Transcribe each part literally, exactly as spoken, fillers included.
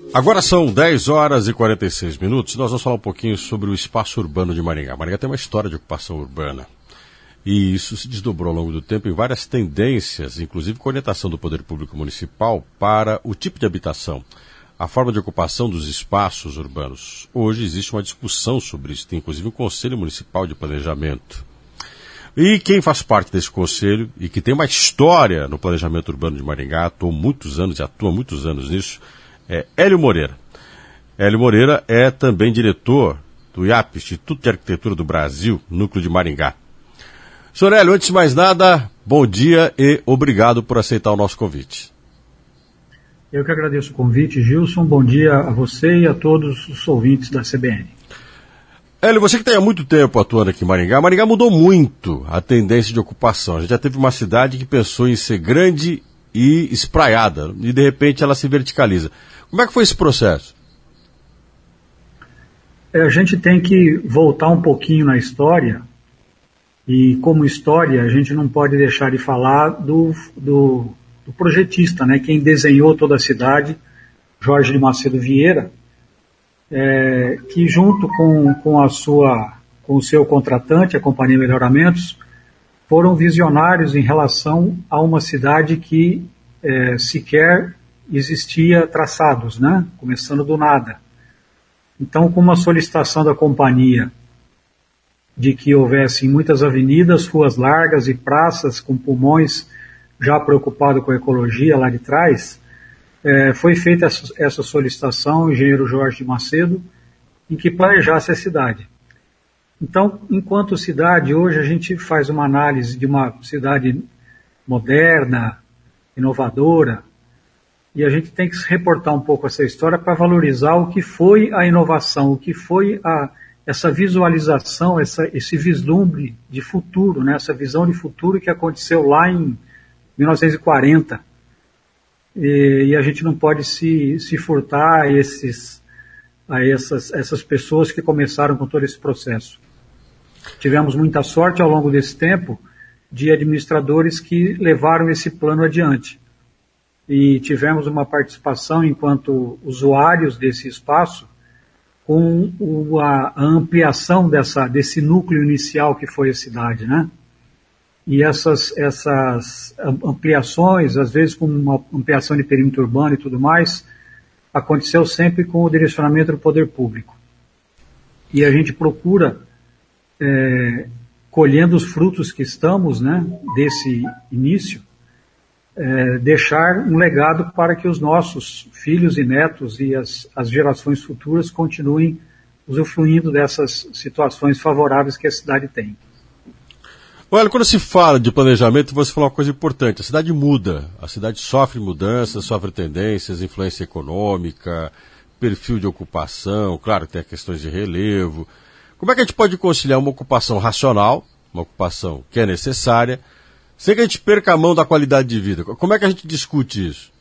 Agora são dez horas e quarenta e seis minutos. Nós vamos falar um pouquinho sobre o espaço urbano de Maringá. Maringá tem uma história de ocupação urbana. E isso se desdobrou ao longo do tempo em várias tendências, inclusive com orientação do Poder Público Municipal para o tipo de habitação, a forma de ocupação dos espaços urbanos. Hoje existe uma discussão sobre isso, tem inclusive o Conselho Municipal de Planejamento. E quem faz parte desse conselho e que tem uma história no planejamento urbano de Maringá, atuou muitos anos e atua muitos anos nisso, é Hélio Moreira. Hélio Moreira é também diretor do I A P, Instituto de Arquitetura do Brasil, Núcleo de Maringá. Senhor Hélio, antes de mais nada, bom dia e obrigado por aceitar o nosso convite. Eu que agradeço o convite, Gilson. Bom dia a você e a todos os ouvintes da C B N. Hélio, você que tem há muito tempo atuando aqui em Maringá, Maringá mudou muito a tendência de ocupação. A gente já teve uma cidade que pensou em ser grande e espraiada, e de repente ela se verticaliza. Como é que foi esse processo? É, a gente tem que voltar um pouquinho na história, e como história a gente não pode deixar de falar do, do, do projetista, né? Quem desenhou toda a cidade, Jorge de Macedo Vieira, é, que junto com, com, a sua, com o seu contratante, a Companhia Melhoramentos, foram visionários em relação a uma cidade que é, sequer existia traçados, né? Começando do nada. Então, com uma solicitação da companhia de que houvesse muitas avenidas, ruas largas e praças com pulmões, já preocupado com a ecologia lá de trás, é, foi feita essa, essa solicitação ao engenheiro Jorge de Macedo, em que planejasse a cidade. Então, enquanto cidade, hoje a gente faz uma análise de uma cidade moderna, inovadora, e a gente tem que se reportar um pouco essa história para valorizar o que foi a inovação, o que foi a, essa visualização, essa, esse vislumbre de futuro, né? Essa visão de futuro que aconteceu lá em mil novecentos e quarenta. E, e a gente não pode se, se furtar a, esses, a essas, essas pessoas que começaram com todo esse processo. Tivemos muita sorte ao longo desse tempo de administradores que levaram esse plano adiante. E tivemos uma participação enquanto usuários desse espaço com o, a, a ampliação dessa, desse núcleo inicial que foi a cidade, né? E essas, essas ampliações, às vezes com uma ampliação de perímetro urbano e tudo mais, aconteceu sempre com o direcionamento do poder público. E a gente procura, é, colhendo os frutos que estamos, né, desse início, É, deixar um legado para que os nossos filhos e netos e as, as gerações futuras continuem usufruindo dessas situações favoráveis que a cidade tem. Olha, quando se fala de planejamento, você falou uma coisa importante. A cidade muda, a cidade sofre mudanças, sofre tendências, influência econômica, perfil de ocupação, claro que tem questões de relevo. Como é que a gente pode conciliar uma ocupação racional, uma ocupação que é necessária, sem que a gente perca a mão da qualidade de vida? Como é que a gente discute isso?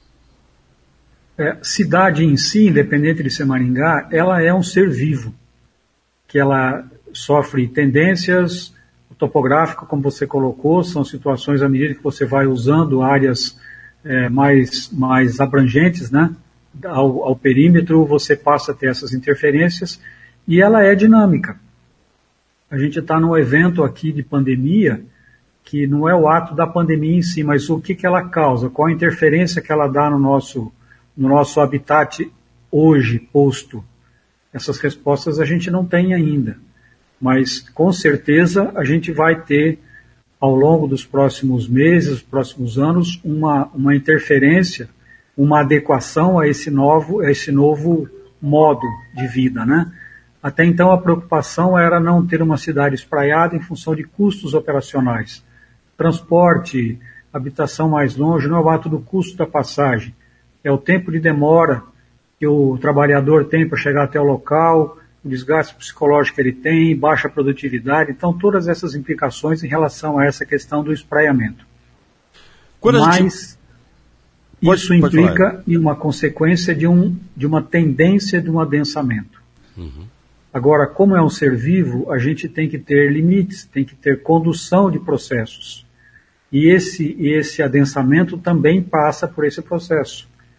É, cidade em si, independente de ser Maringá, ela é um ser vivo, que ela sofre tendências, o topográfico, como você colocou, são situações à medida que você vai usando áreas é, mais, mais abrangentes, né, ao, ao perímetro, você passa a ter essas interferências, e ela é dinâmica. A gente está num evento aqui de pandemia, que não é o ato da pandemia em si, mas o que, que ela causa, qual a interferência que ela dá no nosso, no nosso habitat hoje posto. Essas respostas a gente não tem ainda, mas com certeza a gente vai ter, ao longo dos próximos meses, próximos anos, uma, uma interferência, uma adequação a esse novo, a esse novo modo de vida, né? Até então a preocupação era não ter uma cidade espraiada em função de custos operacionais. Transporte, habitação mais longe, não é o ato do custo da passagem, é o tempo de demora que o trabalhador tem para chegar até o local, o desgaste psicológico que ele tem, baixa produtividade, então todas essas implicações em relação a essa questão do espraiamento. Quando Mas gente... pode, isso pode implica falar. Em uma consequência de, um, de uma tendência de um adensamento. Uhum. Agora, como é um ser vivo, a gente tem que ter limites, tem que ter condução de processos. E esse, esse adensamento também passa por esse processo.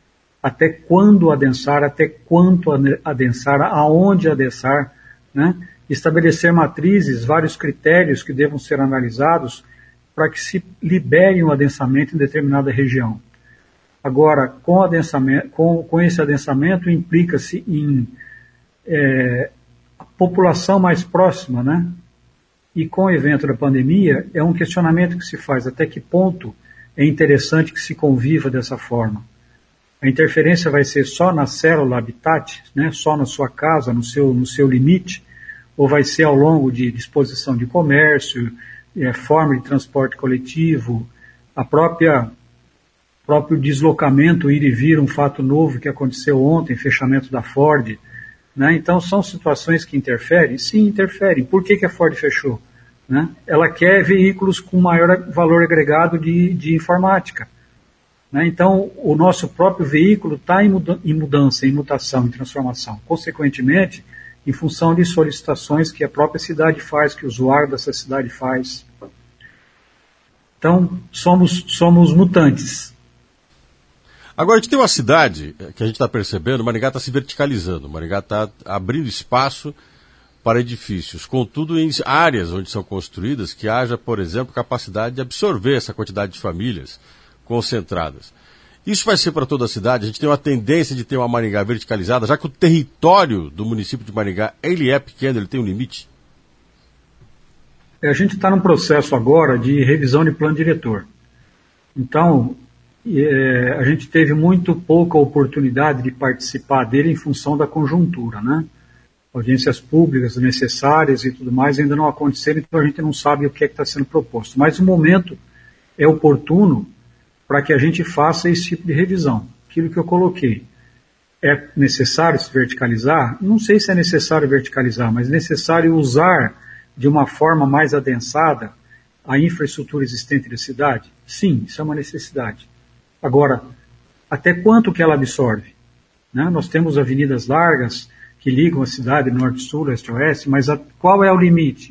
até quando adensar, até quanto adensar, aonde adensar, né? Estabelecer matrizes, vários critérios que devam ser analisados para que se libere um adensamento em determinada região. Agora, com, adensamento, com, com esse adensamento, implica-se em é, a população mais próxima, né? E com o evento da pandemia, é um questionamento que se faz até que ponto é interessante que se conviva dessa forma. A interferência vai ser só na célula habitat, né? Só na sua casa, no seu, no seu limite, ou vai ser ao longo de disposição de comércio, é, forma de transporte coletivo, a própria próprio deslocamento, ir e vir, um fato novo que aconteceu ontem, fechamento da Ford, né? Então são situações que interferem? Sim, interferem. Por que, que a Ford fechou? Né? Ela quer veículos com maior valor agregado de, de informática. Né? Então o nosso próprio veículo está em, muda- em mudança, em mutação, em transformação. Consequentemente, em função de solicitações que a própria cidade faz, que o usuário dessa cidade faz. Então, somos, somos mutantes. Agora, a gente tem uma cidade que a gente está percebendo, Maringá está se verticalizando, Maringá está abrindo espaço para edifícios, contudo em áreas onde são construídas que haja, por exemplo, capacidade de absorver essa quantidade de famílias concentradas. Isso vai ser para toda a cidade? A gente tem uma tendência de ter uma Maringá verticalizada, já que o território do município de Maringá ele é pequeno, ele tem um limite? A gente está num processo agora de revisão de plano diretor. Então, é, a gente teve muito pouca oportunidade de participar dele em função da conjuntura, né? Audiências públicas necessárias e tudo mais ainda não aconteceram, então a gente não sabe o que é que está sendo proposto. Mas o momento é oportuno para que a gente faça esse tipo de revisão. Aquilo que eu coloquei. É necessário se verticalizar? Não sei se é necessário verticalizar, mas é necessário usar de uma forma mais adensada a infraestrutura existente da cidade? Sim, isso é uma necessidade. Agora, até quanto que ela absorve? Né? Nós temos avenidas largas que ligam a cidade norte-sul, leste-oeste, mas a, qual é o limite?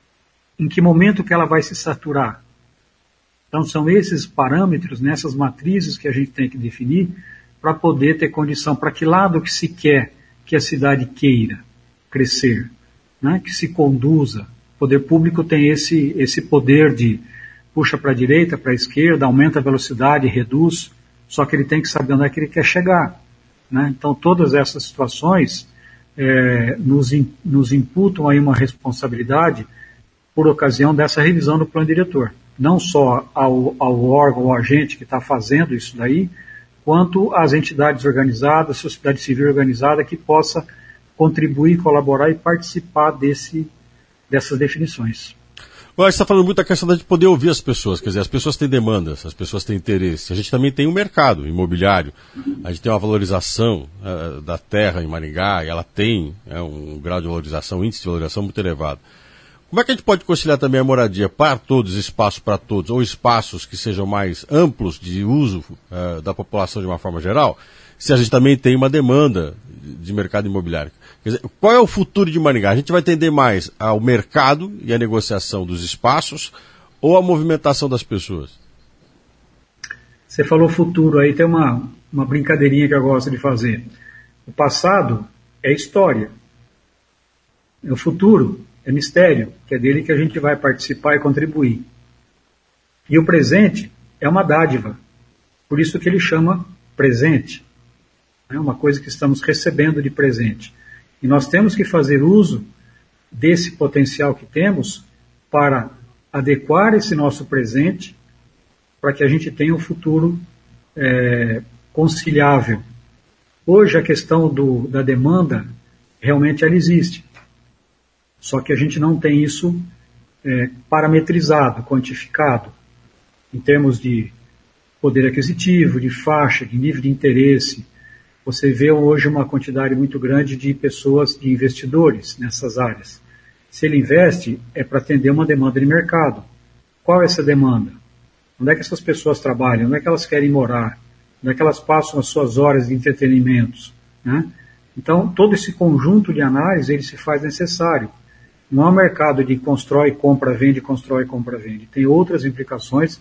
Em que momento que ela vai se saturar? Então são esses parâmetros, nessas matrizes que a gente tem que definir para poder ter condição, para que lado que se quer que a cidade queira crescer, né? Que se conduza. O poder público tem esse, esse poder de puxa para a direita, para a esquerda, aumenta a velocidade, reduz, só que ele tem que saber onde é que ele quer chegar. Né? Então todas essas situações é, nos, in, nos imputam aí uma responsabilidade por ocasião dessa revisão do plano diretor. Não só ao, ao órgão, ao agente que está fazendo isso daí, quanto às entidades organizadas, sociedade civil organizada que possa contribuir, colaborar e participar desse, dessas definições. Você está falando muito da questão de poder ouvir as pessoas, quer dizer, as pessoas têm demandas, as pessoas têm interesse. A gente também tem um mercado imobiliário, a gente tem uma valorização uh, da terra em Maringá, e ela tem uh, um grau de valorização, um índice de valorização muito elevado. Como é que a gente pode conciliar também a moradia para todos, espaço para todos, ou espaços que sejam mais amplos de uso uh, da população de uma forma geral, se a gente também tem uma demanda de mercado imobiliário? Quer dizer, qual é o futuro de Maringá? A gente vai atender mais ao mercado e à negociação dos espaços ou à movimentação das pessoas? Você falou futuro, aí tem uma, uma brincadeirinha que eu gosto de fazer. O passado é história. O futuro é mistério, que é dele que a gente vai participar e contribuir. E o presente é uma dádiva. Por isso que ele chama presente. É uma coisa que estamos recebendo de presente. E nós temos que fazer uso desse potencial que temos para adequar esse nosso presente para que a gente tenha um futuro é, conciliável. Hoje a questão do, da demanda realmente ela existe. Só que a gente não tem isso é, parametrizado, quantificado, em termos de poder aquisitivo, de faixa, de nível de interesse. Você vê hoje uma quantidade muito grande de pessoas, de investidores nessas áreas. Se ele investe, é para atender uma demanda de mercado. Qual é essa demanda? Onde é que essas pessoas trabalham? Onde é que elas querem morar? Onde é que elas passam as suas horas de entretenimentos? Né? Então, todo esse conjunto de análise, ele se faz necessário. Não é um mercado de constrói, compra, vende, constrói, compra, vende. Tem outras implicações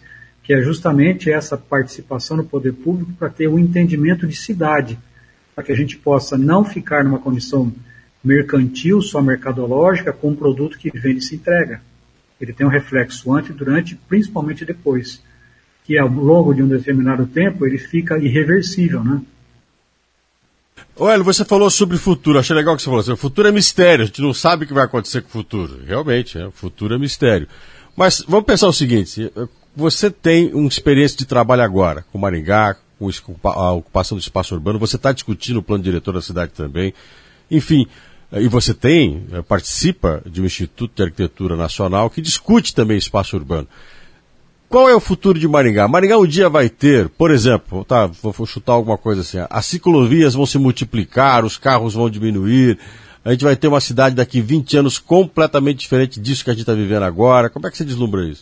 que é justamente essa participação no poder público para ter um entendimento de cidade, para que a gente possa não ficar numa condição mercantil, só mercadológica, com um produto que vende e se entrega. Ele tem um reflexo antes, durante e principalmente depois, que ao longo de um determinado tempo ele fica irreversível, né? Olha, você falou sobre o futuro, achei legal o que você falou. O futuro é mistério, a gente não sabe o que vai acontecer com o futuro. Realmente, é, o futuro é mistério. Mas vamos pensar o seguinte, você tem uma experiência de trabalho agora, com Maringá, com a ocupação do espaço urbano, você está discutindo o plano diretor da cidade também, enfim, e você tem, participa de um Instituto de Arquitetura Nacional que discute também espaço urbano. Qual é o futuro de Maringá? Maringá um dia vai ter, por exemplo, tá, vou chutar alguma coisa assim, as ciclovias vão se multiplicar, os carros vão diminuir, a gente vai ter uma cidade daqui vinte anos completamente diferente disso que a gente está vivendo agora. Como é que você deslumbra isso?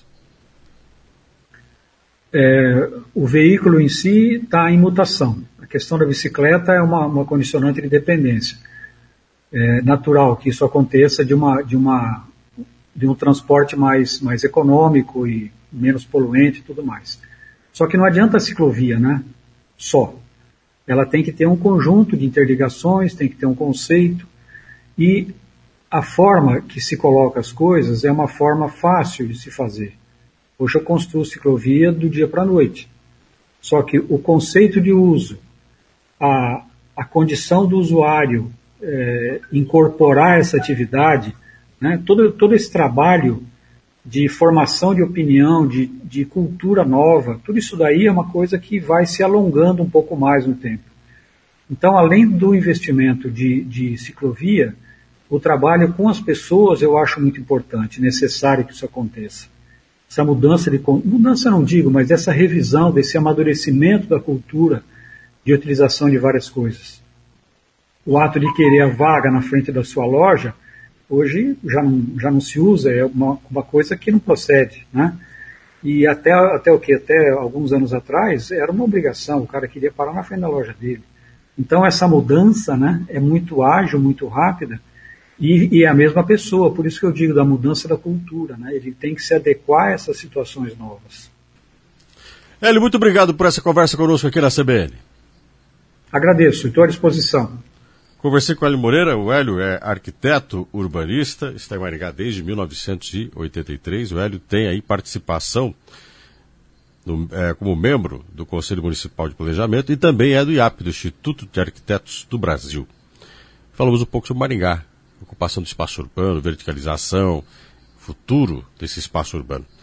É, o veículo em si está em mutação. A questão da bicicleta é uma, uma condicionante de dependência. É natural que isso aconteça de, uma, de, uma, de um transporte mais, mais econômico e menos poluente e tudo mais. Só que não adianta a ciclovia, né? Só. Ela tem que ter um conjunto de interligações, tem que ter um conceito, e a forma que se coloca as coisas é uma forma fácil de se fazer. Hoje eu construo ciclovia do dia para a noite. Só que o conceito de uso, a, a condição do usuário é, incorporar essa atividade, né, todo, todo esse trabalho de formação de opinião, de, de cultura nova, tudo isso daí é uma coisa que vai se alongando um pouco mais no tempo. Então, além do investimento de, de ciclovia, o trabalho com as pessoas eu acho muito importante, necessário que isso aconteça. Essa mudança, de mudança não digo, mas essa revisão, desse amadurecimento da cultura de utilização de várias coisas. O ato de querer a vaga na frente da sua loja, hoje já não, já não se usa, é uma, uma coisa que não procede, né? E até, até o que? Até alguns anos atrás era uma obrigação, o cara queria parar na frente da loja dele. Então essa mudança, né, é muito ágil, muito rápida, e, e é a mesma pessoa, por isso que eu digo da mudança da cultura, né? Ele tem que se adequar a essas situações novas. Hélio, muito obrigado por essa conversa conosco aqui na C B N. Agradeço, estou à disposição. Conversei com o Hélio Moreira. O Hélio é arquiteto urbanista, está em Maringá desde mil novecentos e oitenta e três. O Hélio tem aí participação no, é, como membro do Conselho Municipal de Planejamento e também é do I A P, do Instituto de Arquitetos do Brasil. Falamos um pouco sobre Maringá, ocupação do espaço urbano, verticalização, futuro desse espaço urbano.